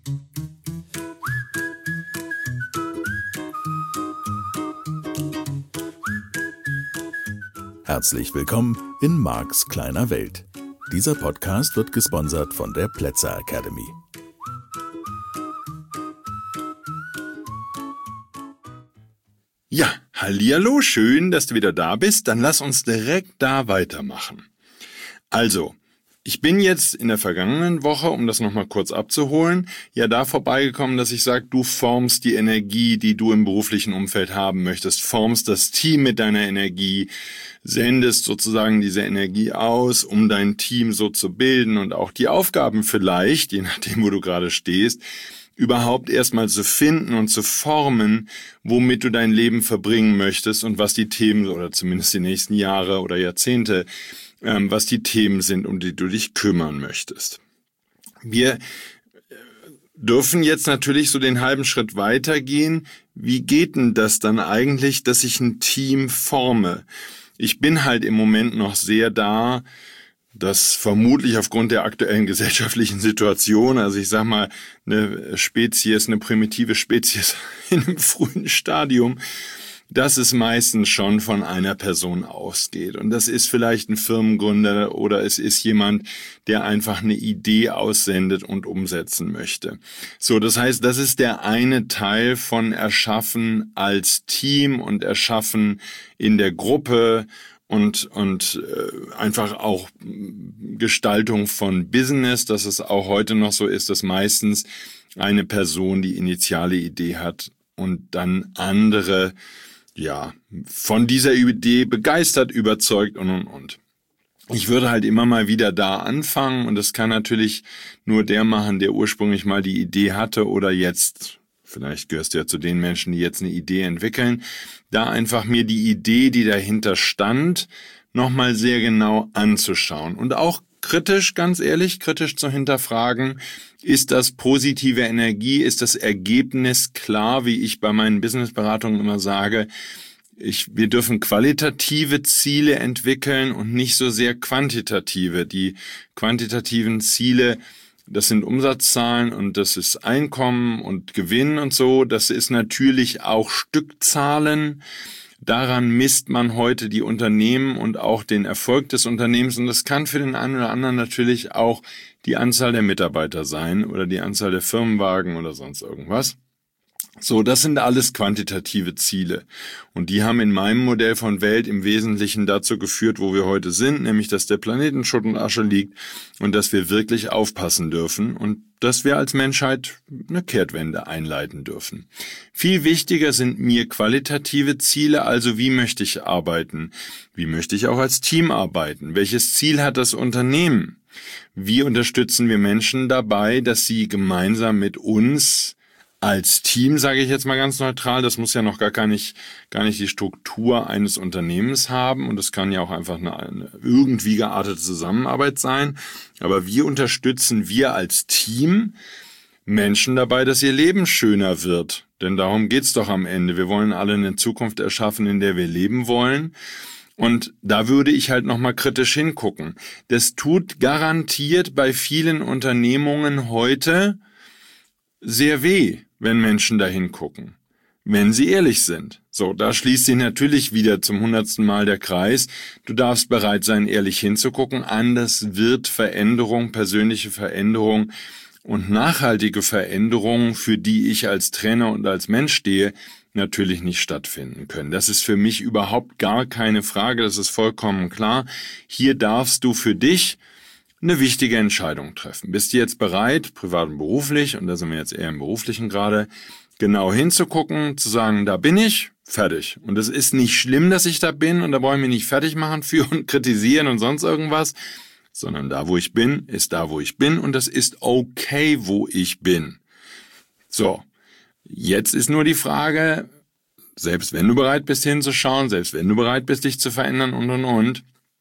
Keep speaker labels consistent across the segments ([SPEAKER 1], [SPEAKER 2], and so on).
[SPEAKER 1] Herzlich willkommen in Marks kleiner Welt. Dieser Podcast wird gesponsert von der Plätzer Academy.
[SPEAKER 2] Ja, hallihallo, schön, dass du wieder da bist. Dann lass uns direkt da weitermachen. Also, ich bin jetzt in der vergangenen Woche, um das nochmal kurz abzuholen, ja da vorbeigekommen, dass ich sage, du formst die Energie, die du im beruflichen Umfeld haben möchtest, formst das Team mit deiner Energie, sendest sozusagen diese Energie aus, um dein Team so zu bilden und auch die Aufgaben vielleicht, je nachdem, wo du gerade stehst, überhaupt erstmal zu finden und zu formen, womit du dein Leben verbringen möchtest und was die Themen oder zumindest die nächsten Jahre oder Jahrzehnte, was die Themen sind, um die du dich kümmern möchtest. Wir dürfen jetzt natürlich so den halben Schritt weitergehen. Wie geht denn das dann eigentlich, dass ich ein Team forme? Ich bin halt im Moment noch sehr da, dass vermutlich aufgrund der aktuellen gesellschaftlichen Situation, also ich sag mal, eine primitive Spezies in einem frühen Stadium, dass es meistens schon von einer Person ausgeht. Und das ist vielleicht ein Firmengründer oder es ist jemand, der einfach eine Idee aussendet und umsetzen möchte. So, das heißt, das ist der eine Teil von Erschaffen als Team und Erschaffen in der Gruppe und einfach auch Gestaltung von Business, dass es auch heute noch so ist, dass meistens eine Person die initiale Idee hat und dann andere von dieser Idee begeistert, überzeugt und. Ich würde halt immer mal wieder da anfangen und das kann natürlich nur der machen, der ursprünglich mal die Idee hatte oder jetzt, vielleicht gehörst du ja zu den Menschen, die jetzt eine Idee entwickeln, da einfach mir die Idee, die dahinter stand, nochmal sehr genau anzuschauen und auch kritisch, ganz ehrlich, kritisch zu hinterfragen, ist das positive Energie, ist das Ergebnis klar, wie ich bei meinen Businessberatungen immer sage, wir dürfen qualitative Ziele entwickeln und nicht so sehr quantitative. Die quantitativen Ziele, das sind Umsatzzahlen und das ist Einkommen und Gewinn und so, das ist natürlich auch Stückzahlen. Daran misst man heute die Unternehmen und auch den Erfolg des Unternehmens und das kann für den einen oder anderen natürlich auch die Anzahl der Mitarbeiter sein oder die Anzahl der Firmenwagen oder sonst irgendwas. So, das sind alles quantitative Ziele und die haben in meinem Modell von Welt im Wesentlichen dazu geführt, wo wir heute sind, nämlich dass der Planet in Schutt und Asche liegt und dass wir wirklich aufpassen dürfen und dass wir als Menschheit eine Kehrtwende einleiten dürfen. Viel wichtiger sind mir qualitative Ziele, also wie möchte ich arbeiten? Wie möchte ich auch als Team arbeiten? Welches Ziel hat das Unternehmen? Wie unterstützen wir Menschen dabei, dass sie gemeinsam mit uns als Team, sage ich jetzt mal ganz neutral, das muss ja noch gar nicht die Struktur eines Unternehmens haben und es kann ja auch einfach eine irgendwie geartete Zusammenarbeit sein. Aber wie unterstützen wir als Team Menschen dabei, dass ihr Leben schöner wird? Denn darum geht's doch am Ende. Wir wollen alle eine Zukunft erschaffen, in der wir leben wollen. Und da würde ich halt nochmal kritisch hingucken. Das tut garantiert bei vielen Unternehmungen heute sehr weh, wenn Menschen da hingucken, wenn sie ehrlich sind. So, da schließt sich natürlich wieder zum 100. Mal der Kreis. Du darfst bereit sein, ehrlich hinzugucken. Anders wird Veränderung, persönliche Veränderung und nachhaltige Veränderung, für die ich als Trainer und als Mensch stehe, natürlich nicht stattfinden können. Das ist für mich überhaupt gar keine Frage, das ist vollkommen klar. Hier darfst du für dich eine wichtige Entscheidung treffen. Bist du jetzt bereit, privat und beruflich, und da sind wir jetzt eher im Beruflichen gerade, genau hinzugucken, zu sagen, da bin ich, fertig. Und es ist nicht schlimm, dass ich da bin und da brauche ich mich nicht fertig machen für und kritisieren und sonst irgendwas, sondern da, wo ich bin, ist da, wo ich bin und das ist okay, wo ich bin. So, jetzt ist nur die Frage, selbst wenn du bereit bist hinzuschauen, selbst wenn du bereit bist, dich zu verändern und,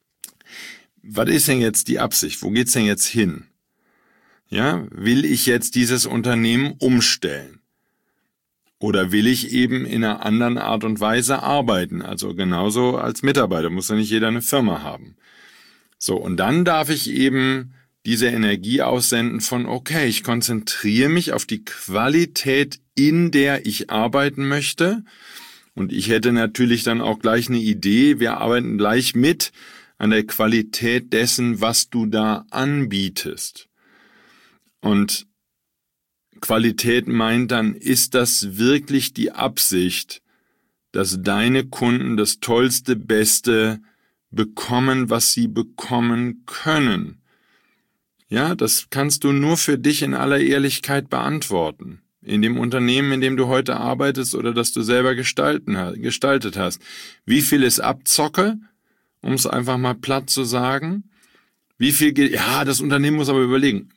[SPEAKER 2] was ist denn jetzt die Absicht? Wo geht's denn jetzt hin? Ja, will ich jetzt dieses Unternehmen umstellen? Oder will ich eben in einer anderen Art und Weise arbeiten? Also genauso als Mitarbeiter, muss ja nicht jeder eine Firma haben. So, und dann darf ich eben diese Energie aussenden von, okay, ich konzentriere mich auf die Qualität, in der ich arbeiten möchte. Und ich hätte natürlich dann auch gleich eine Idee, wir arbeiten gleich mit an der Qualität dessen, was du da anbietest. Und Qualität meint dann, ist das wirklich die Absicht, dass deine Kunden das Tollste, Beste bekommen, was sie bekommen können? Ja, das kannst du nur für dich in aller Ehrlichkeit beantworten. In dem Unternehmen, in dem du heute arbeitest oder das du selber gestaltet hast. Wie viel ist Abzocke, um es einfach mal platt zu sagen? Wie viel geht, ja, das Unternehmen muss aber überleben.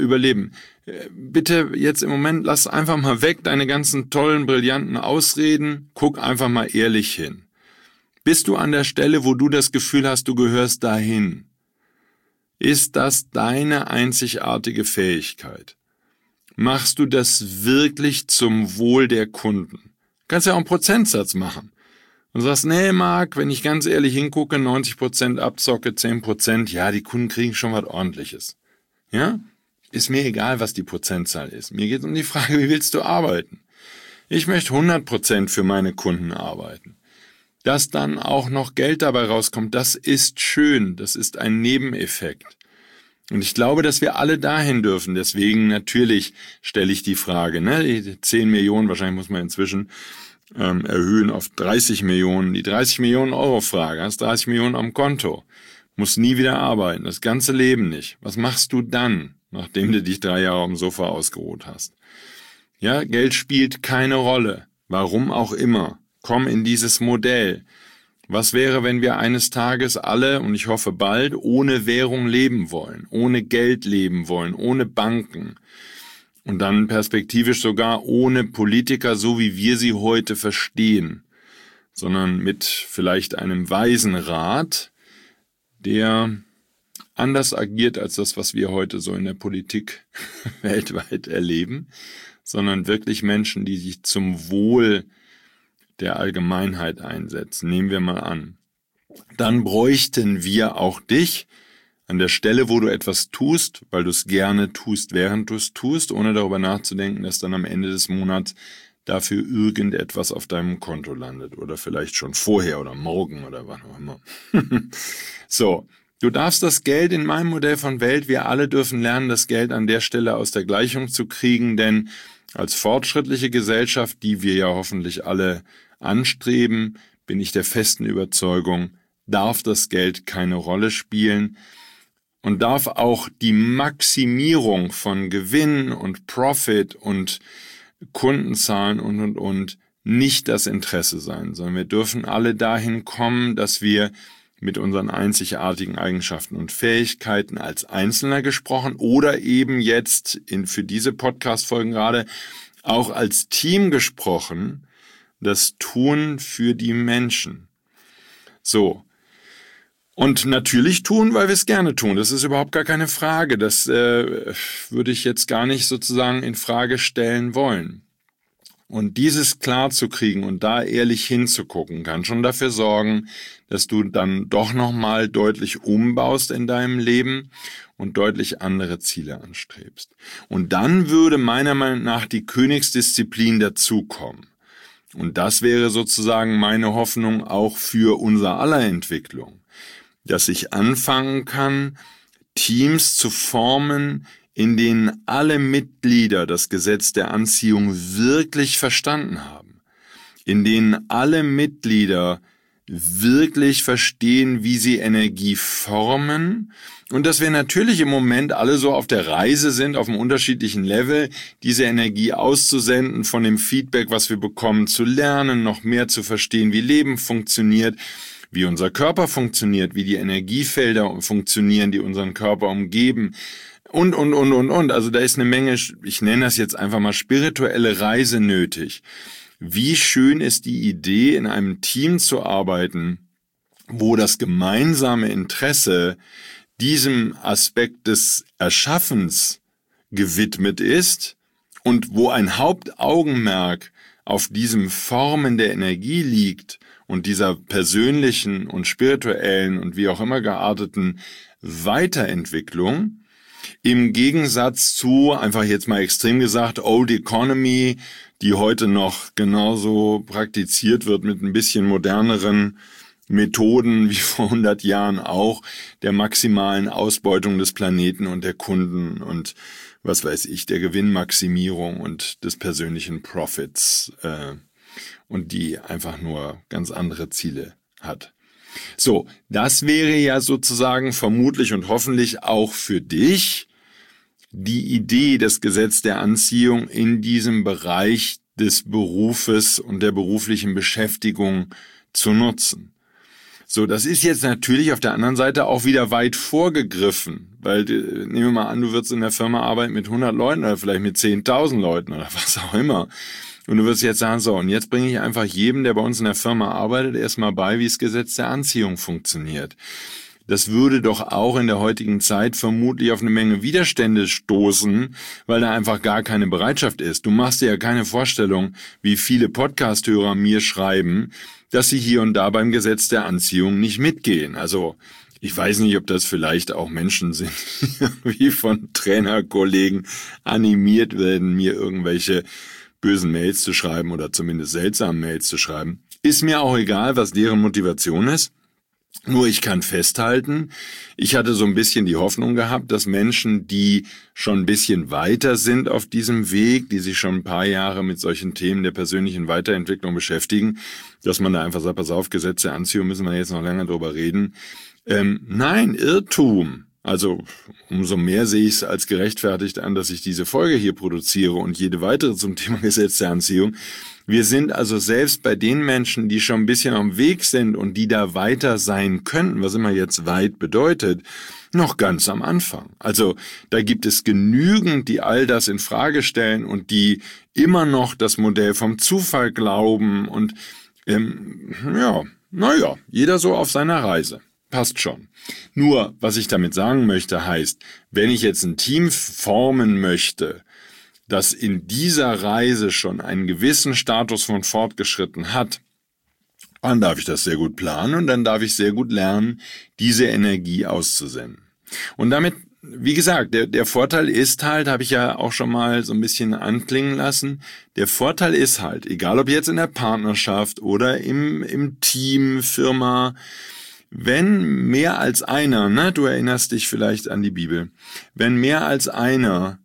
[SPEAKER 2] Bitte jetzt im Moment lass einfach mal weg deine ganzen tollen, brillanten Ausreden. Guck einfach mal ehrlich hin. Bist du an der Stelle, wo du das Gefühl hast, du gehörst dahin? Ist das deine einzigartige Fähigkeit? Machst du das wirklich zum Wohl der Kunden? Du kannst ja auch einen Prozentsatz machen. Und du sagst, nee, Marc, wenn ich ganz ehrlich hingucke, 90% Abzocke, 10%, ja, die Kunden kriegen schon was Ordentliches. Ja? Ist mir egal, was die Prozentzahl ist. Mir geht es um die Frage, wie willst du arbeiten? Ich möchte 100% für meine Kunden arbeiten. Dass dann auch noch Geld dabei rauskommt, das ist schön, das ist ein Nebeneffekt. Und ich glaube, dass wir alle dahin dürfen. Deswegen natürlich stelle ich die Frage, die 10 Millionen, wahrscheinlich muss man inzwischen erhöhen auf 30 Millionen. Die 30 Millionen Euro Frage, hast 30 Millionen am Konto, musst nie wieder arbeiten, das ganze Leben nicht. Was machst du dann, nachdem du dich 3 Jahre auf dem Sofa ausgeruht hast? Ja, Geld spielt keine Rolle. Warum auch immer. Komm in dieses Modell. Was wäre, wenn wir eines Tages alle, und ich hoffe bald, ohne Währung leben wollen, ohne Geld leben wollen, ohne Banken und dann perspektivisch sogar ohne Politiker, so wie wir sie heute verstehen, sondern mit vielleicht einem weisen Rat, der anders agiert als das, was wir heute so in der Politik weltweit erleben, sondern wirklich Menschen, die sich zum Wohl der Allgemeinheit einsetzen. Nehmen wir mal an. Dann bräuchten wir auch dich an der Stelle, wo du etwas tust, weil du es gerne tust, während du es tust, ohne darüber nachzudenken, dass dann am Ende des Monats dafür irgendetwas auf deinem Konto landet oder vielleicht schon vorher oder morgen oder wann auch immer. So, du darfst das Geld in meinem Modell von Welt, wir alle dürfen lernen, das Geld an der Stelle aus der Gleichung zu kriegen, denn als fortschrittliche Gesellschaft, die wir ja hoffentlich alle anstreben, bin ich der festen Überzeugung, darf das Geld keine Rolle spielen und darf auch die Maximierung von Gewinn und Profit und Kundenzahlen und nicht das Interesse sein, sondern wir dürfen alle dahin kommen, dass wir mit unseren einzigartigen Eigenschaften und Fähigkeiten als Einzelner gesprochen oder eben jetzt für diese Podcast-Folgen gerade auch als Team gesprochen, das tun für die Menschen. So. Und natürlich tun, weil wir es gerne tun. Das ist überhaupt gar keine Frage. Das würde ich jetzt gar nicht sozusagen in Frage stellen wollen. Und dieses klar zu kriegen und da ehrlich hinzugucken, kann schon dafür sorgen, dass du dann doch nochmal deutlich umbaust in deinem Leben und deutlich andere Ziele anstrebst. Und dann würde meiner Meinung nach die Königsdisziplin dazukommen. Und das wäre sozusagen meine Hoffnung auch für unser aller Entwicklung, dass ich anfangen kann, Teams zu formen, in denen alle Mitglieder das Gesetz der Anziehung wirklich verstanden haben, in denen alle Mitglieder wirklich verstehen, wie sie Energie formen und dass wir natürlich im Moment alle so auf der Reise sind, auf einem unterschiedlichen Level, diese Energie auszusenden, von dem Feedback, was wir bekommen, zu lernen, noch mehr zu verstehen, wie Leben funktioniert, wie unser Körper funktioniert, wie die Energiefelder funktionieren, die unseren Körper umgeben und. Also da ist eine Menge, ich nenne das jetzt einfach mal spirituelle Reise nötig. Wie schön ist die Idee, in einem Team zu arbeiten, wo das gemeinsame Interesse diesem Aspekt des Erschaffens gewidmet ist und wo ein Hauptaugenmerk auf diesem Formen der Energie liegt und dieser persönlichen und spirituellen und wie auch immer gearteten Weiterentwicklung. Im Gegensatz zu, einfach jetzt mal extrem gesagt, Old Economy, die heute noch genauso praktiziert wird mit ein bisschen moderneren Methoden wie vor 100 Jahren auch, der maximalen Ausbeutung des Planeten und der Kunden und was weiß ich, der Gewinnmaximierung und des persönlichen Profits und die einfach nur ganz andere Ziele hat. So, das wäre ja sozusagen vermutlich und hoffentlich auch für dich die Idee, das Gesetz der Anziehung in diesem Bereich des Berufes und der beruflichen Beschäftigung zu nutzen. So, das ist jetzt natürlich auf der anderen Seite auch wieder weit vorgegriffen, weil nehmen wir mal an, du würdest in der Firma arbeiten mit 100 Leuten oder vielleicht mit 10.000 Leuten oder was auch immer. Und du wirst jetzt sagen, so, und jetzt bringe ich einfach jedem, der bei uns in der Firma arbeitet, erstmal bei, wie das Gesetz der Anziehung funktioniert. Das würde doch auch in der heutigen Zeit vermutlich auf eine Menge Widerstände stoßen, weil da einfach gar keine Bereitschaft ist. Du machst dir ja keine Vorstellung, wie viele Podcast-Hörer mir schreiben, dass sie hier und da beim Gesetz der Anziehung nicht mitgehen. Also ich weiß nicht, ob das vielleicht auch Menschen sind, die von Trainerkollegen animiert werden, mir irgendwelche bösen Mails zu schreiben oder zumindest seltsame Mails zu schreiben. Ist mir auch egal, was deren Motivation ist. Nur ich kann festhalten, ich hatte so ein bisschen die Hoffnung gehabt, dass Menschen, die schon ein bisschen weiter sind auf diesem Weg, die sich schon ein paar Jahre mit solchen Themen der persönlichen Weiterentwicklung beschäftigen, dass man da einfach sagt, pass auf, Gesetz der Anziehung, müssen wir jetzt noch länger drüber reden. Nein, Irrtum. Also umso mehr sehe ich es als gerechtfertigt an, dass ich diese Folge hier produziere und jede weitere zum Thema Gesetz der Anziehung. Wir sind also selbst bei den Menschen, die schon ein bisschen am Weg sind und die da weiter sein könnten, was immer jetzt weit bedeutet, noch ganz am Anfang. Also da gibt es genügend, die all das in Frage stellen und die immer noch das Modell vom Zufall glauben und jeder so auf seiner Reise. Passt schon. Nur, was ich damit sagen möchte, heißt, wenn ich jetzt ein Team formen möchte, das in dieser Reise schon einen gewissen Status von fortgeschritten hat, dann darf ich das sehr gut planen und dann darf ich sehr gut lernen, diese Energie auszusenden. Und damit, wie gesagt, der Vorteil ist halt, habe ich ja auch schon mal so ein bisschen anklingen lassen, der Vorteil ist halt, egal ob jetzt in der Partnerschaft oder im Team, Firma, wenn mehr als einer, du erinnerst dich vielleicht an die Bibel, wenn mehr als einer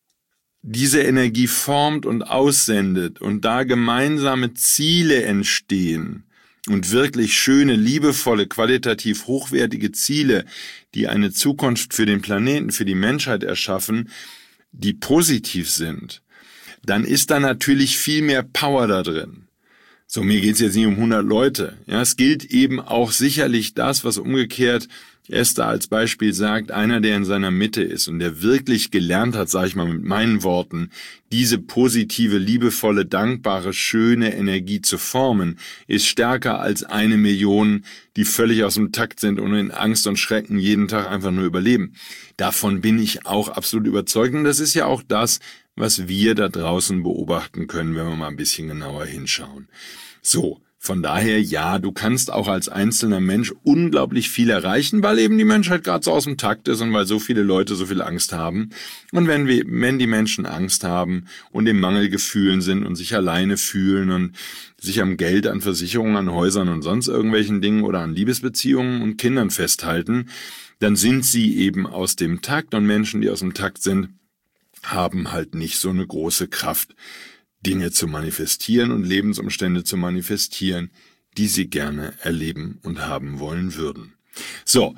[SPEAKER 2] diese Energie formt und aussendet und da gemeinsame Ziele entstehen und wirklich schöne, liebevolle, qualitativ hochwertige Ziele, die eine Zukunft für den Planeten, für die Menschheit erschaffen, die positiv sind, dann ist da natürlich viel mehr Power da drin. So, mir geht's jetzt nicht um 100 Leute. Ja, es gilt eben auch sicherlich das, was umgekehrt Esther als Beispiel sagt, einer, der in seiner Mitte ist und der wirklich gelernt hat, sage ich mal mit meinen Worten, diese positive, liebevolle, dankbare, schöne Energie zu formen, ist stärker als 1 Million, die völlig aus dem Takt sind und in Angst und Schrecken jeden Tag einfach nur überleben. Davon bin ich auch absolut überzeugt und das ist ja auch das, was wir da draußen beobachten können, wenn wir mal ein bisschen genauer hinschauen. So, von daher, ja, du kannst auch als einzelner Mensch unglaublich viel erreichen, weil eben die Menschheit gerade so aus dem Takt ist und weil so viele Leute so viel Angst haben. Und wenn die Menschen Angst haben und im Mangelgefühlen sind und sich alleine fühlen und sich am Geld, an Versicherungen, an Häusern und sonst irgendwelchen Dingen oder an Liebesbeziehungen und Kindern festhalten, dann sind sie eben aus dem Takt und Menschen, die aus dem Takt sind, haben halt nicht so eine große Kraft, Dinge zu manifestieren und Lebensumstände zu manifestieren, die sie gerne erleben und haben wollen würden. So,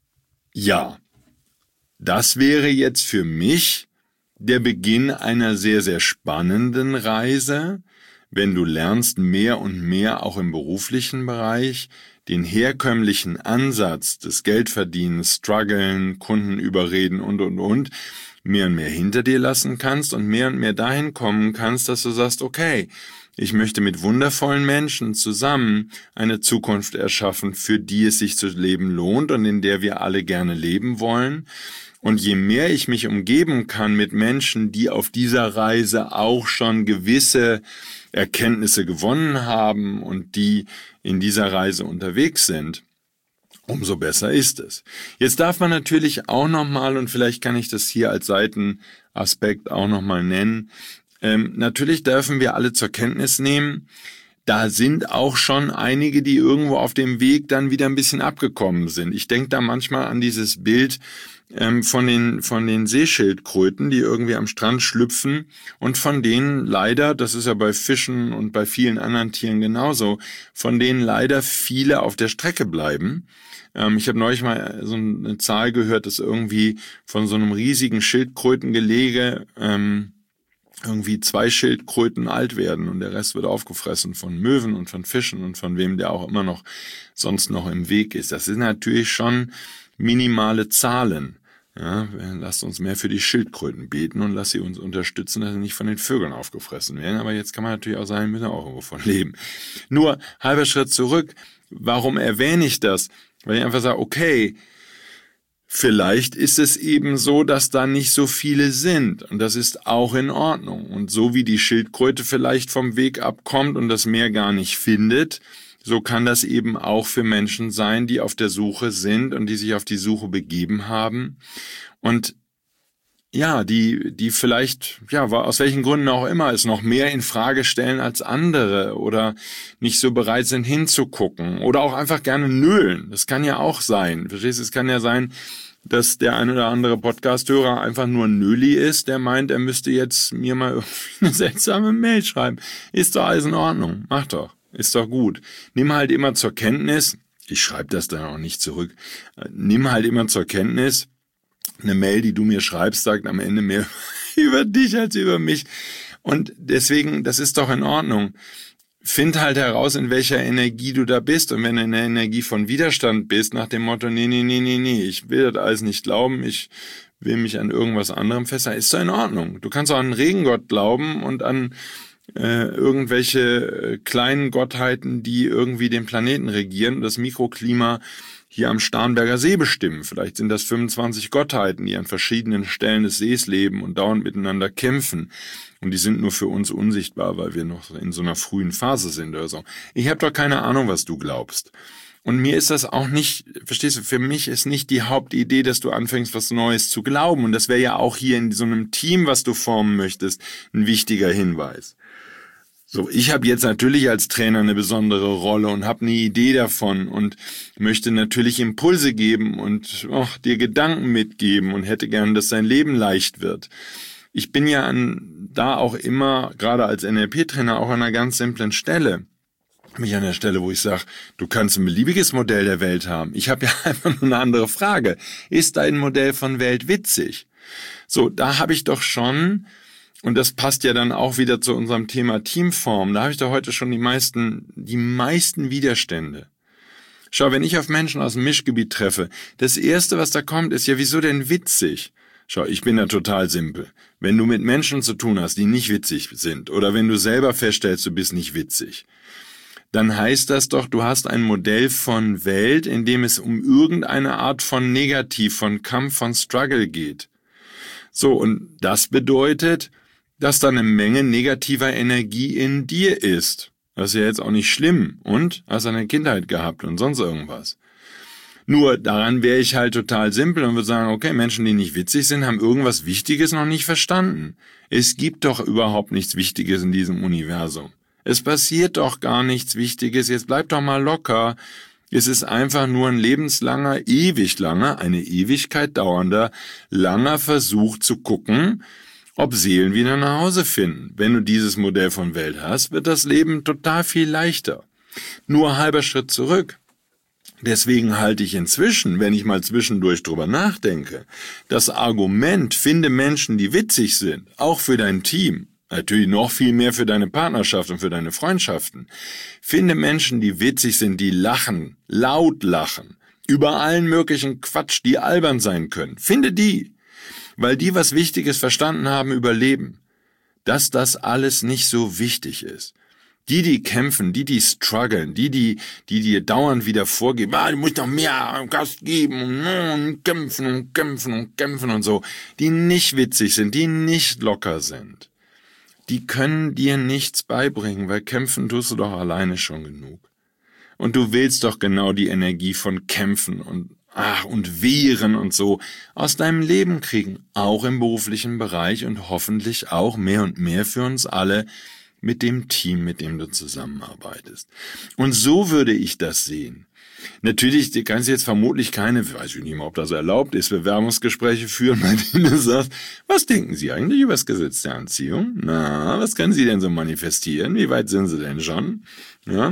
[SPEAKER 2] ja, das wäre jetzt für mich der Beginn einer sehr, sehr spannenden Reise, wenn du lernst, mehr und mehr auch im beruflichen Bereich den herkömmlichen Ansatz des Geldverdienens, Struggeln, Kunden überreden und mehr und mehr hinter dir lassen kannst und mehr dahin kommen kannst, dass du sagst, okay, ich möchte mit wundervollen Menschen zusammen eine Zukunft erschaffen, für die es sich zu leben lohnt und in der wir alle gerne leben wollen. Und je mehr ich mich umgeben kann mit Menschen, die auf dieser Reise auch schon gewisse Erkenntnisse gewonnen haben und die in dieser Reise unterwegs sind, umso besser ist es. Jetzt darf man natürlich auch nochmal, und vielleicht kann ich das hier als Seitenaspekt auch nochmal nennen, natürlich dürfen wir alle zur Kenntnis nehmen, da sind auch schon einige, die irgendwo auf dem Weg dann wieder ein bisschen abgekommen sind. Ich denke da manchmal an dieses Bild von den Seeschildkröten, die irgendwie am Strand schlüpfen und von denen leider, das ist ja bei Fischen und bei vielen anderen Tieren genauso, von denen leider viele auf der Strecke bleiben. Ich habe neulich mal so eine Zahl gehört, dass irgendwie von so einem riesigen Schildkrötengelege irgendwie 2 Schildkröten alt werden und der Rest wird aufgefressen von Möwen und von Fischen und von wem der auch immer noch sonst noch im Weg ist. Das sind natürlich schon minimale Zahlen. Ja, lasst uns mehr für die Schildkröten beten und lasst sie uns unterstützen, dass sie nicht von den Vögeln aufgefressen werden. Aber jetzt kann man natürlich auch sagen, wir müssen auch irgendwo von leben. Nur, halber Schritt zurück. Warum erwähne ich das? Weil ich einfach sage, okay, vielleicht ist es eben so, dass da nicht so viele sind und das ist auch in Ordnung. Und so wie die Schildkröte vielleicht vom Weg abkommt und das Meer gar nicht findet, so kann das eben auch für Menschen sein, die auf der Suche sind und die sich auf die Suche begeben haben und ja, die vielleicht, ja, aus welchen Gründen auch immer, es noch mehr in Frage stellen als andere oder nicht so bereit sind hinzugucken oder auch einfach gerne nölen. Das kann ja auch sein. Verstehst du? Es kann ja sein, dass der ein oder andere Podcast-Hörer einfach nur Nöli ist, der meint, er müsste jetzt mir mal irgendwie eine seltsame Mail schreiben. Ist doch alles in Ordnung. Mach doch. Ist doch gut. Nimm halt immer zur Kenntnis, ich schreibe das dann auch nicht zurück, nimm halt immer zur Kenntnis, eine Mail, die du mir schreibst, sagt am Ende mehr über dich als über mich. Und deswegen, das ist doch in Ordnung. Find halt heraus, in welcher Energie du da bist. Und wenn du in der Energie von Widerstand bist, nach dem Motto, nee, ich will das alles nicht glauben, ich will mich an irgendwas anderem festhalten, ist doch in Ordnung. Du kannst auch an einen Regengott glauben und an irgendwelche kleinen Gottheiten, die irgendwie den Planeten regieren und das Mikroklima hier am Starnberger See bestimmen. Vielleicht sind das 25 Gottheiten, die an verschiedenen Stellen des Sees leben und dauernd miteinander kämpfen. Und die sind nur für uns unsichtbar, weil wir noch in so einer frühen Phase sind oder so. Ich habe doch keine Ahnung, was du glaubst. Und mir ist das auch nicht, verstehst du, für mich ist nicht die Hauptidee, dass du anfängst, was Neues zu glauben. Und das wäre ja auch hier in so einem Team, was du formen möchtest, ein wichtiger Hinweis. So, ich habe jetzt natürlich als Trainer eine besondere Rolle und habe eine Idee davon und möchte natürlich Impulse geben und dir Gedanken mitgeben und hätte gern, dass dein Leben leicht wird. Ich bin ja da auch immer, gerade als NLP-Trainer, auch an einer ganz simplen Stelle. Mich an der Stelle, wo ich sage, du kannst ein beliebiges Modell der Welt haben. Ich habe ja einfach nur eine andere Frage. Ist dein Modell von Welt witzig? So, da habe ich doch schon... Und das passt ja dann auch wieder zu unserem Thema Teamform. Da habe ich doch heute schon die meisten Widerstände. Schau, wenn ich auf Menschen aus dem Mischgebiet treffe, das Erste, was da kommt, ist ja, wieso denn witzig? Schau, ich bin da total simpel. Wenn du mit Menschen zu tun hast, die nicht witzig sind, oder wenn du selber feststellst, du bist nicht witzig, dann heißt das doch, du hast ein Modell von Welt, in dem es um irgendeine Art von Negativ, von Kampf, von Struggle geht. So, und das bedeutet, dass da eine Menge negativer Energie in dir ist. Das ist ja jetzt auch nicht schlimm. Und? Hast eine Kindheit gehabt und sonst irgendwas. Nur daran wäre ich halt total simpel und würde sagen, okay, Menschen, die nicht witzig sind, haben irgendwas Wichtiges noch nicht verstanden. Es gibt doch überhaupt nichts Wichtiges in diesem Universum. Es passiert doch gar nichts Wichtiges. Jetzt bleib doch mal locker. Es ist einfach nur ein lebenslanger, eine Ewigkeit dauernder, langer Versuch zu gucken, ob Seelen wieder nach Hause finden. Wenn du dieses Modell von Welt hast, wird das Leben total viel leichter. Nur halber Schritt zurück. Deswegen halte ich inzwischen, wenn ich mal zwischendurch drüber nachdenke, das Argument, finde Menschen, die witzig sind, auch für dein Team, natürlich noch viel mehr für deine Partnerschaft und für deine Freundschaften. Finde Menschen, die witzig sind, die lachen, laut lachen, über allen möglichen Quatsch, die albern sein können. Finde die. Weil die was Wichtiges verstanden haben über Leben, dass das alles nicht so wichtig ist. Die kämpfen, die strugglen, die dir dauernd wieder vorgeben, du musst noch mehr Gas geben und kämpfen und so, die nicht witzig sind, die nicht locker sind, die können dir nichts beibringen, weil kämpfen tust du doch alleine schon genug. Und du willst doch genau die Energie von Kämpfen und Wehren und so aus deinem Leben kriegen, auch im beruflichen Bereich und hoffentlich auch mehr und mehr für uns alle mit dem Team, mit dem du zusammenarbeitest. Und so würde ich das sehen. Natürlich, du kannst jetzt vermutlich keine, weiß ich nicht mal, ob das erlaubt ist, Bewerbungsgespräche führen, bei denen du sagst, was denken Sie eigentlich über das Gesetz der Anziehung? Na, was können Sie denn so manifestieren? Wie weit sind Sie denn schon? Ja,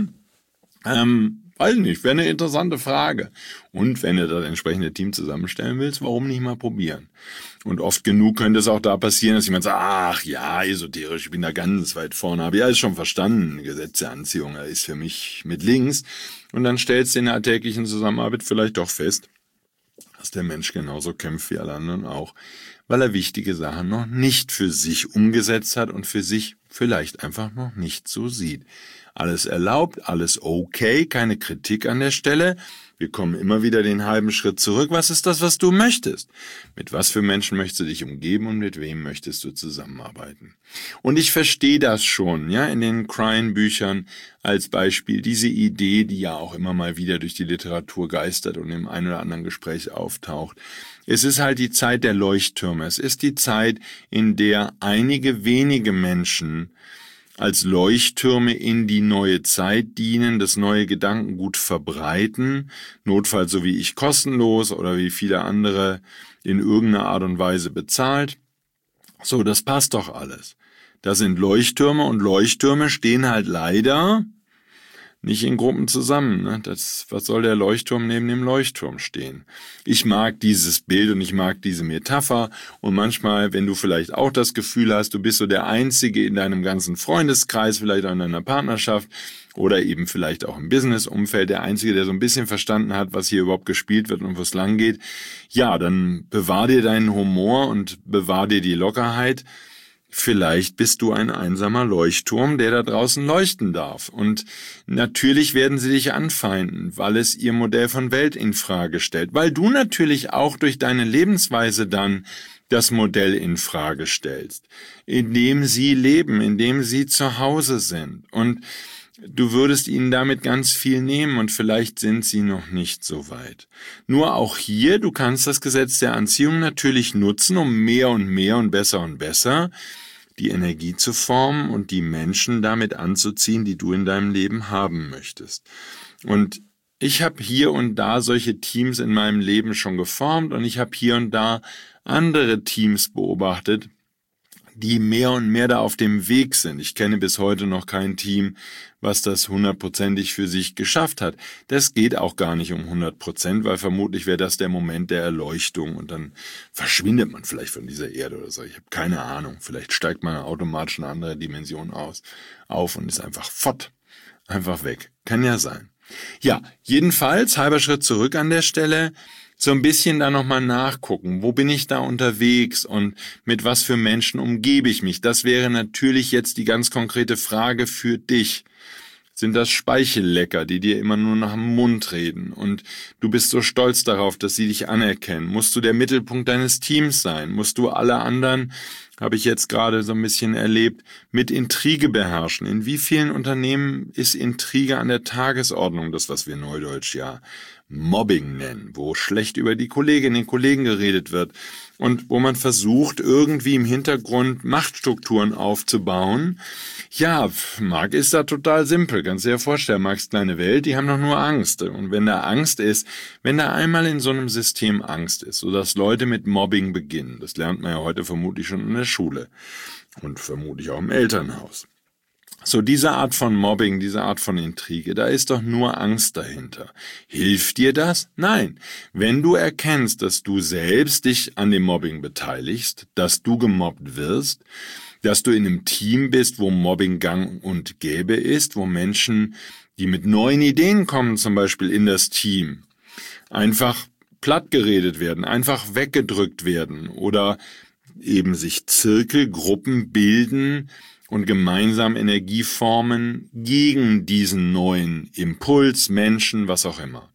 [SPEAKER 2] weiß nicht, wäre eine interessante Frage. Und wenn du das entsprechende Team zusammenstellen willst, warum nicht mal probieren? Und oft genug könnte es auch da passieren, dass jemand sagt, ach ja, esoterisch, ich bin da ganz weit vorne, habe ich alles schon verstanden, Gesetz der Anziehung, ist für mich mit links. Und dann stellst du in der alltäglichen Zusammenarbeit vielleicht doch fest, dass der Mensch genauso kämpft wie alle anderen auch, weil er wichtige Sachen noch nicht für sich umgesetzt hat und für sich vielleicht einfach noch nicht so sieht. Alles erlaubt, alles okay, keine Kritik an der Stelle. Wir kommen immer wieder den halben Schritt zurück. Was ist das, was du möchtest? Mit was für Menschen möchtest du dich umgeben und mit wem möchtest du zusammenarbeiten? Und ich verstehe das schon, ja, in den Crine-Büchern als Beispiel, diese Idee, die ja auch immer mal wieder durch die Literatur geistert und im einen oder anderen Gespräch auftaucht. Es ist halt die Zeit der Leuchttürme. Es ist die Zeit, in der einige wenige Menschen als Leuchttürme in die neue Zeit dienen, das neue Gedankengut verbreiten, notfalls so wie ich kostenlos oder wie viele andere in irgendeiner Art und Weise bezahlt. So, das passt doch alles. Das sind Leuchttürme und Leuchttürme stehen halt leider nicht in Gruppen zusammen. Ne? Was soll der Leuchtturm neben dem Leuchtturm stehen? Ich mag dieses Bild und ich mag diese Metapher und manchmal, wenn du vielleicht auch das Gefühl hast, du bist so der Einzige in deinem ganzen Freundeskreis, vielleicht auch in deiner Partnerschaft oder eben vielleicht auch im Business-Umfeld, der Einzige, der so ein bisschen verstanden hat, was hier überhaupt gespielt wird und wo es lang geht, ja, dann bewahr dir deinen Humor und bewahr dir die Lockerheit. Vielleicht bist du ein einsamer Leuchtturm, der da draußen leuchten darf. Und natürlich werden sie dich anfeinden, weil es ihr Modell von Welt in Frage stellt. Weil du natürlich auch durch deine Lebensweise dann das Modell in Frage stellst, in dem sie leben, in dem sie zu Hause sind. Und du würdest ihnen damit ganz viel nehmen und vielleicht sind sie noch nicht so weit. Nur auch hier, du kannst das Gesetz der Anziehung natürlich nutzen, um mehr und besser die Energie zu formen und die Menschen damit anzuziehen, die du in deinem Leben haben möchtest. Und ich habe hier und da solche Teams in meinem Leben schon geformt und ich habe hier und da andere Teams beobachtet, die mehr und mehr da auf dem Weg sind. Ich kenne bis heute noch kein Team, was das 100%ig für sich geschafft hat. Das geht auch gar nicht um 100%, weil vermutlich wäre das der Moment der Erleuchtung und dann verschwindet man vielleicht von dieser Erde oder so. Ich habe keine Ahnung. Vielleicht steigt man automatisch eine andere Dimension auf und ist einfach fort, einfach weg. Kann ja sein. Ja, jedenfalls, halber Schritt zurück an der Stelle, so ein bisschen da nochmal nachgucken, wo bin ich da unterwegs und mit was für Menschen umgebe ich mich. Das wäre natürlich jetzt die ganz konkrete Frage für dich. Sind das Speichellecker, die dir immer nur nach dem Mund reden und du bist so stolz darauf, dass sie dich anerkennen? Musst du der Mittelpunkt deines Teams sein? Musst du alle anderen, habe ich jetzt gerade so ein bisschen erlebt, mit Intrige beherrschen? In wie vielen Unternehmen ist Intrige an der Tagesordnung, das was wir neudeutsch ja Mobbing nennen, wo schlecht über die Kolleginnen und Kollegen geredet wird und wo man versucht, irgendwie im Hintergrund Machtstrukturen aufzubauen. Ja, Marc, ist da total simpel. Kannst du dir vorstellen, Marcs kleine Welt, die haben doch nur Angst. Und wenn da Angst ist, wenn da einmal in so einem System Angst ist, sodass Leute mit Mobbing beginnen, das lernt man ja heute vermutlich schon in der Schule und vermutlich auch im Elternhaus. So, diese Art von Mobbing, diese Art von Intrige, da ist doch nur Angst dahinter. Hilft dir das? Nein. Wenn du erkennst, dass du selbst dich an dem Mobbing beteiligst, dass du gemobbt wirst, dass du in einem Team bist, wo Mobbing gang und gäbe ist, wo Menschen, die mit neuen Ideen kommen, zum Beispiel in das Team, einfach plattgeredet werden, einfach weggedrückt werden oder eben sich Zirkelgruppen bilden, und gemeinsam Energie formen gegen diesen neuen Impuls, Menschen, was auch immer.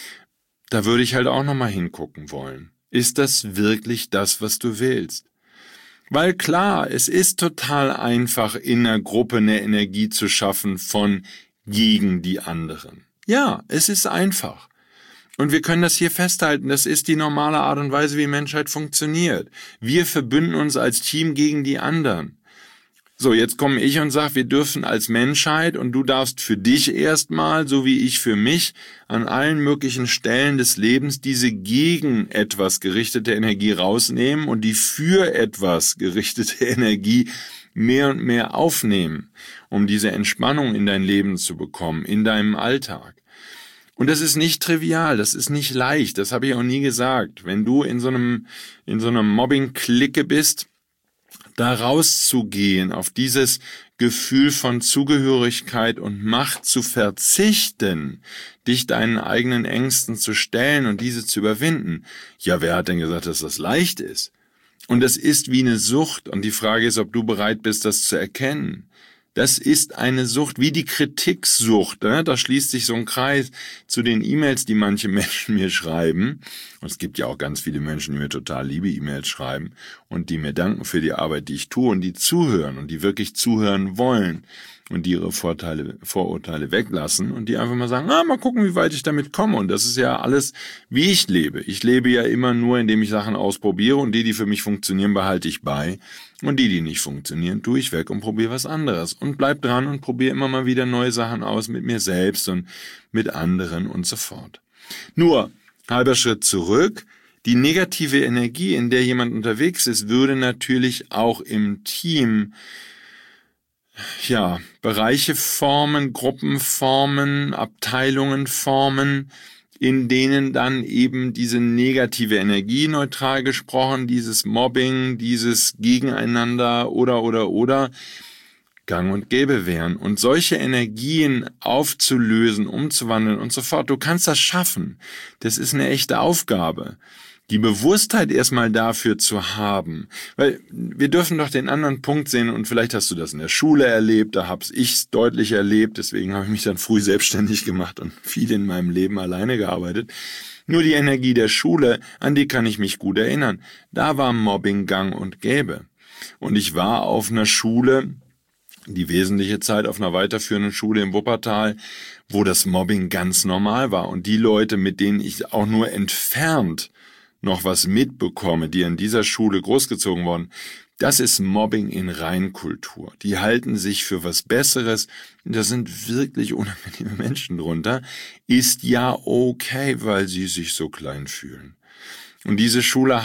[SPEAKER 2] Da würde ich halt auch nochmal hingucken wollen. Ist das wirklich das, was du willst? Weil klar, es ist total einfach, in einer Gruppe eine Energie zu schaffen von gegen die anderen. Ja, es ist einfach. Und wir können das hier festhalten, das ist die normale Art und Weise, wie Menschheit funktioniert. Wir verbünden uns als Team gegen die anderen. So, jetzt komme ich und sage, wir dürfen als Menschheit und du darfst für dich erstmal, so wie ich für mich, an allen möglichen Stellen des Lebens diese gegen etwas gerichtete Energie rausnehmen und die für etwas gerichtete Energie mehr und mehr aufnehmen, um diese Entspannung in dein Leben zu bekommen, in deinem Alltag. Und das ist nicht trivial, das ist nicht leicht, das habe ich auch nie gesagt. Wenn du in so einer Mobbing-Clique bist, da rauszugehen, auf dieses Gefühl von Zugehörigkeit und Macht zu verzichten, dich deinen eigenen Ängsten zu stellen und diese zu überwinden. Ja, wer hat denn gesagt, dass das leicht ist? Und das ist wie eine Sucht und die Frage ist, ob du bereit bist, das zu erkennen. Das ist eine Sucht, wie die Kritiksucht. Da schließt sich so ein Kreis zu den E-Mails, die manche Menschen mir schreiben. Und es gibt ja auch ganz viele Menschen, die mir total liebe E-Mails schreiben und die mir danken für die Arbeit, die ich tue und die zuhören und die wirklich zuhören wollen und die ihre Vorurteile weglassen und die einfach mal sagen, mal gucken, wie weit ich damit komme. Und das ist ja alles, wie ich lebe. Ich lebe ja immer nur, indem ich Sachen ausprobiere und die für mich funktionieren, behalte ich bei. Und die nicht funktionieren, tue ich weg und probiere was anderes. Und bleib dran und probiere immer mal wieder neue Sachen aus mit mir selbst und mit anderen und so fort. Nur, halber Schritt zurück. Die negative Energie, in der jemand unterwegs ist, würde natürlich auch im Team Bereiche formen, Gruppen formen, Abteilungen formen, in denen dann eben diese negative Energie, neutral gesprochen, dieses Mobbing, dieses Gegeneinander oder gang und gäbe wären. Und solche Energien aufzulösen, umzuwandeln und so fort, du kannst das schaffen. Das ist eine echte Aufgabe. Die Bewusstheit erstmal dafür zu haben, weil wir dürfen doch den anderen Punkt sehen und vielleicht hast du das in der Schule erlebt, da habe ich es deutlich erlebt, deswegen habe ich mich dann früh selbstständig gemacht und viel in meinem Leben alleine gearbeitet. Nur die Energie der Schule, an die kann ich mich gut erinnern, da war Mobbing gang und gäbe. Und ich war auf einer Schule, die wesentliche Zeit auf einer weiterführenden Schule im Wuppertal, wo das Mobbing ganz normal war und die Leute, mit denen ich auch nur entfernt noch was mitbekomme, die an dieser Schule großgezogen wurden, das ist Mobbing in Reinkultur. Die halten sich für was Besseres, da sind wirklich unangenehme Menschen drunter, ist ja okay, weil sie sich so klein fühlen. Und diese Schule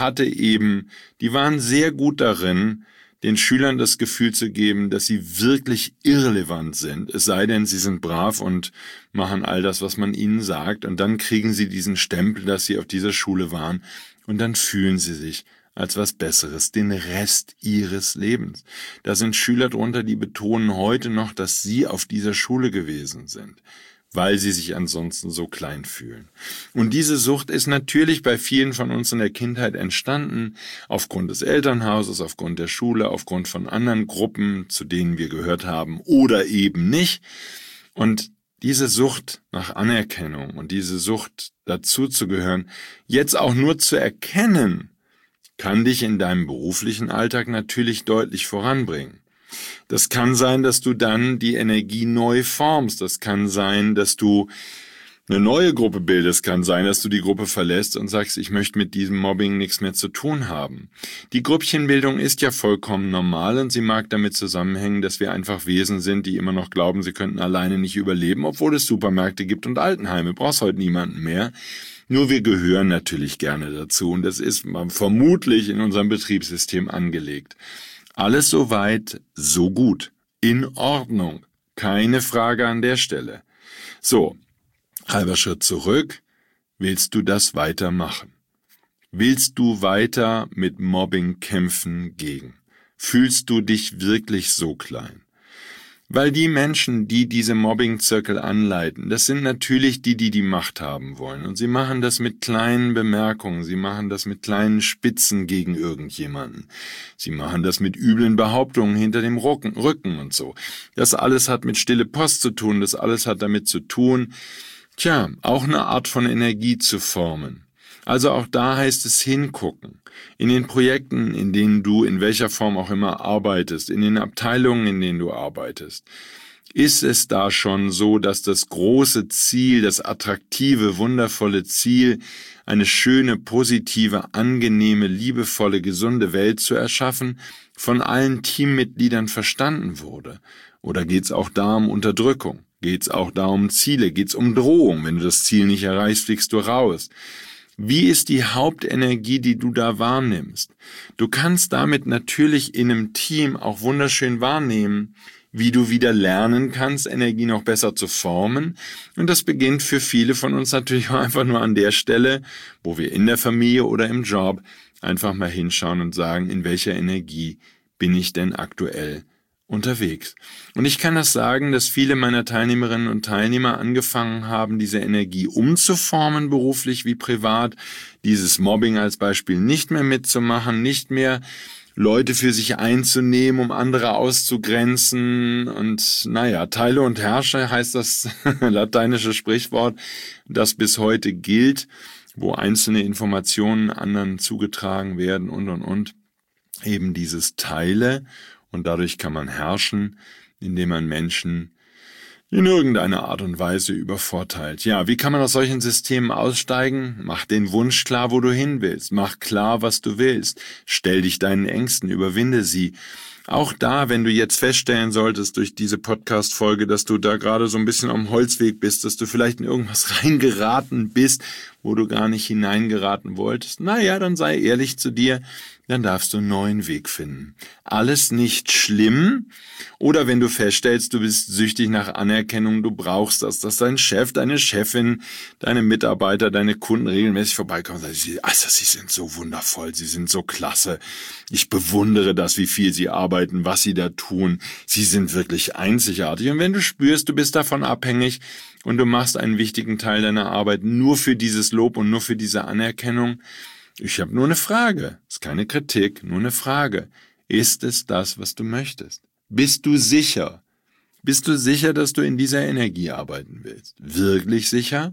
[SPEAKER 2] die waren sehr gut darin, den Schülern das Gefühl zu geben, dass sie wirklich irrelevant sind, es sei denn, sie sind brav und machen all das, was man ihnen sagt, und dann kriegen sie diesen Stempel, dass sie auf dieser Schule waren, und dann fühlen sie sich als was Besseres den Rest ihres Lebens. Da sind Schüler drunter, die betonen heute noch, dass sie auf dieser Schule gewesen sind, weil sie sich ansonsten so klein fühlen. Und diese Sucht ist natürlich bei vielen von uns in der Kindheit entstanden, aufgrund des Elternhauses, aufgrund der Schule, aufgrund von anderen Gruppen, zu denen wir gehört haben oder eben nicht. Und diese Sucht nach Anerkennung und diese Sucht dazu zu gehören, jetzt auch nur zu erkennen, kann dich in deinem beruflichen Alltag natürlich deutlich voranbringen. Das kann sein, dass du dann die Energie neu formst. Das kann sein, dass du eine neue Gruppe bildest. Kann sein, dass du die Gruppe verlässt und sagst, ich möchte mit diesem Mobbing nichts mehr zu tun haben. Die Grüppchenbildung ist ja vollkommen normal und sie mag damit zusammenhängen, dass wir einfach Wesen sind, die immer noch glauben, sie könnten alleine nicht überleben, obwohl es Supermärkte gibt und Altenheime. Brauchst heute niemanden mehr. Nur wir gehören natürlich gerne dazu und das ist vermutlich in unserem Betriebssystem angelegt. Alles soweit, so gut. In Ordnung. Keine Frage an der Stelle. So, halber Schritt zurück. Willst du das weitermachen? Willst du weiter mit Mobbing kämpfen gegen? Fühlst du dich wirklich so klein? Weil die Menschen, die diese Mobbing-Zirkel anleiten, das sind natürlich die Macht haben wollen. Und sie machen das mit kleinen Bemerkungen, sie machen das mit kleinen Spitzen gegen irgendjemanden. Sie machen das mit üblen Behauptungen hinter dem Rücken und so. Das alles hat mit stille Post zu tun, das alles hat damit zu tun, auch eine Art von Energie zu formen. Also auch da heißt es hingucken. In den Projekten, in denen du in welcher Form auch immer arbeitest, in den Abteilungen, in denen du arbeitest, ist es da schon so, dass das große Ziel, das attraktive, wundervolle Ziel, eine schöne, positive, angenehme, liebevolle, gesunde Welt zu erschaffen, von allen Teammitgliedern verstanden wurde? Oder geht es auch da um Unterdrückung? Geht es auch da um Ziele? Geht es um Drohung? Wenn du das Ziel nicht erreichst, fliegst du raus. Wie ist die Hauptenergie, die du da wahrnimmst? Du kannst damit natürlich in einem Team auch wunderschön wahrnehmen, wie du wieder lernen kannst, Energie noch besser zu formen. Und das beginnt für viele von uns natürlich auch einfach nur an der Stelle, wo wir in der Familie oder im Job einfach mal hinschauen und sagen, in welcher Energie bin ich denn aktuell unterwegs. Und ich kann das sagen, dass viele meiner Teilnehmerinnen und Teilnehmer angefangen haben, diese Energie umzuformen, beruflich wie privat, dieses Mobbing als Beispiel nicht mehr mitzumachen, nicht mehr Leute für sich einzunehmen, um andere auszugrenzen und teile und herrsche heißt das lateinische Sprichwort, das bis heute gilt, wo einzelne Informationen anderen zugetragen werden und. Eben dieses Teile und dadurch kann man herrschen, indem man Menschen in irgendeiner Art und Weise übervorteilt. Ja, wie kann man aus solchen Systemen aussteigen? Mach den Wunsch klar, wo du hin willst. Mach klar, was du willst. Stell dich deinen Ängsten, überwinde sie. Auch da, wenn du jetzt feststellen solltest durch diese Podcast-Folge, dass du da gerade so ein bisschen am Holzweg bist, dass du vielleicht in irgendwas reingeraten bist, wo du gar nicht hineingeraten wolltest, dann sei ehrlich zu dir, dann darfst du einen neuen Weg finden. Alles nicht schlimm. Oder wenn du feststellst, du bist süchtig nach Anerkennung, du brauchst das, dass dein Chef, deine Chefin, deine Mitarbeiter, deine Kunden regelmäßig vorbeikommen und sagen, sie sind so wundervoll, sie sind so klasse. Ich bewundere das, wie viel sie arbeiten, was sie da tun. Sie sind wirklich einzigartig. Und wenn du spürst, du bist davon abhängig und du machst einen wichtigen Teil deiner Arbeit nur für dieses Lob und nur für diese Anerkennung, ich habe nur eine Frage, ist keine Kritik, nur eine Frage. Ist es das, was du möchtest? Bist du sicher? Bist du sicher, dass du in dieser Energie arbeiten willst? Wirklich sicher?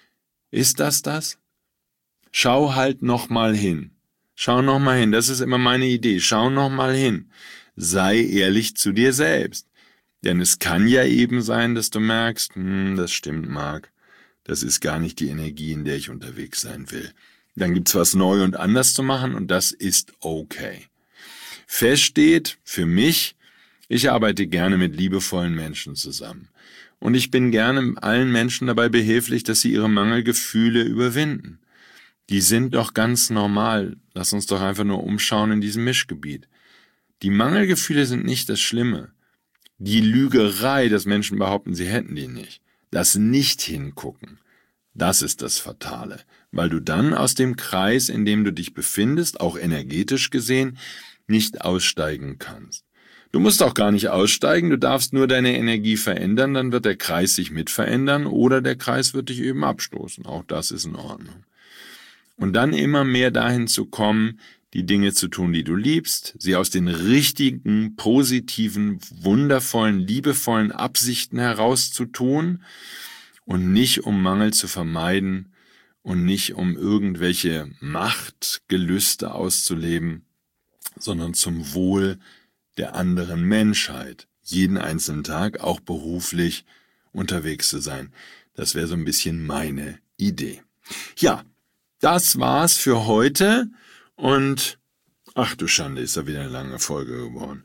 [SPEAKER 2] Ist das? Schau halt nochmal hin. Schau nochmal hin, das ist immer meine Idee. Schau nochmal hin. Sei ehrlich zu dir selbst. Denn es kann ja eben sein, dass du merkst, das stimmt, Marc. Das ist gar nicht die Energie, in der ich unterwegs sein will. Dann gibt's was neu und anders zu machen und das ist okay. Fest steht für mich, ich arbeite gerne mit liebevollen Menschen zusammen. Und ich bin gerne allen Menschen dabei behilflich, dass sie ihre Mangelgefühle überwinden. Die sind doch ganz normal. Lass uns doch einfach nur umschauen in diesem Mischgebiet. Die Mangelgefühle sind nicht das Schlimme. Die Lügerei, dass Menschen behaupten, sie hätten die nicht. Das Nicht-Hingucken. Das ist das Fatale, weil du dann aus dem Kreis, in dem du dich befindest, auch energetisch gesehen, nicht aussteigen kannst. Du musst auch gar nicht aussteigen, du darfst nur deine Energie verändern, dann wird der Kreis sich mit verändern oder der Kreis wird dich eben abstoßen. Auch das ist in Ordnung. Und dann immer mehr dahin zu kommen, die Dinge zu tun, die du liebst, sie aus den richtigen, positiven, wundervollen, liebevollen Absichten heraus zu tun, und nicht um Mangel zu vermeiden und nicht um irgendwelche Machtgelüste auszuleben, sondern zum Wohl der anderen Menschheit, jeden einzelnen Tag, auch beruflich unterwegs zu sein. Das wäre so ein bisschen meine Idee. Ja, das war's für heute und ach du Schande, ist da wieder eine lange Folge geworden.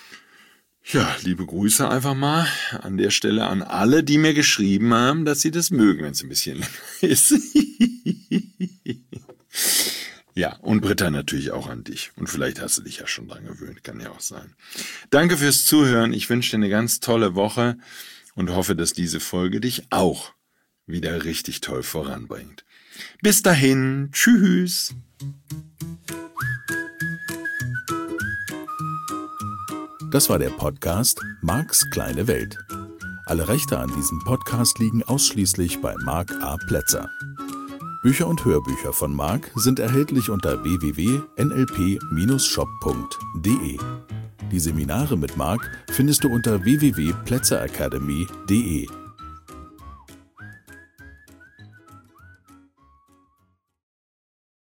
[SPEAKER 2] Ja, liebe Grüße einfach mal an der Stelle an alle, die mir geschrieben haben, dass sie das mögen, wenn es ein bisschen länger ist. Ja, und Britta natürlich auch an dich. Und vielleicht hast du dich ja schon dran gewöhnt, kann ja auch sein. Danke fürs Zuhören. Ich wünsche dir eine ganz tolle Woche und hoffe, dass diese Folge dich auch wieder richtig toll voranbringt. Bis dahin, tschüss.
[SPEAKER 1] Das war der Podcast Marcs kleine Welt. Alle Rechte an diesem Podcast liegen ausschließlich bei Marc A. Plätzer. Bücher und Hörbücher von Marc sind erhältlich unter www.nlp-shop.de. Die Seminare mit Marc findest du unter www.plätzeracademy.de.